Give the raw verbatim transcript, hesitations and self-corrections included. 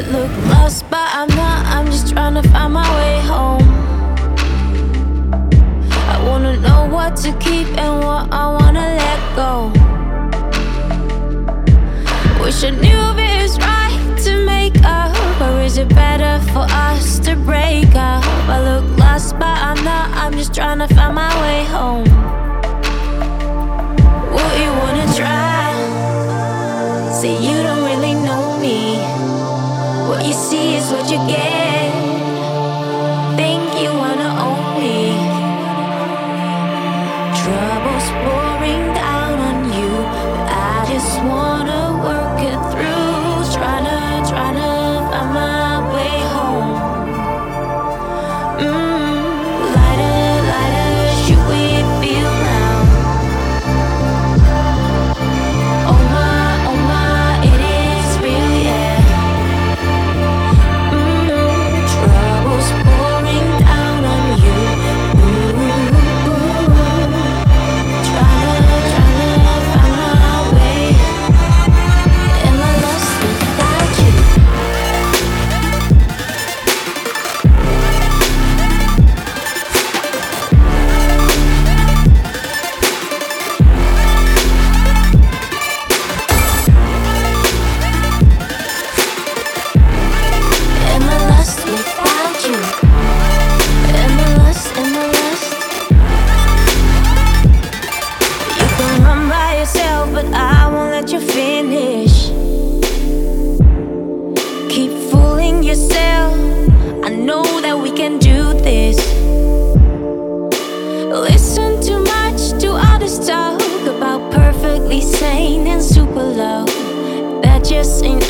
Look lost, but I'm not. I'm just trying to find my way home. I wanna know what to keep and what I wanna let go. Wish I knew if it was right to make up, or is it better for us to break up? I look lost, but I'm not. I'm just trying to find my way home. What you wanna try? Say you don't really know me. What you see is what you get. Think you wanna own me. Trouble's pouring down on you, but I just wanna work it through. Tryna, tryna find my way home. Mm, lighter, lighter, should we feel now? Oh my, oh my, it is real, yeah. Mm, trouble's pouring down on you. Ooh, tryna, tryna find my way. Am I lost without you? Am I lost without you? Am I lost? Am I lost? You can run by yourself, but I won't let you finish. Keep fooling yourself. I know that we can do this. Listen too much to others talk about perfectly sane and super love. That just ain't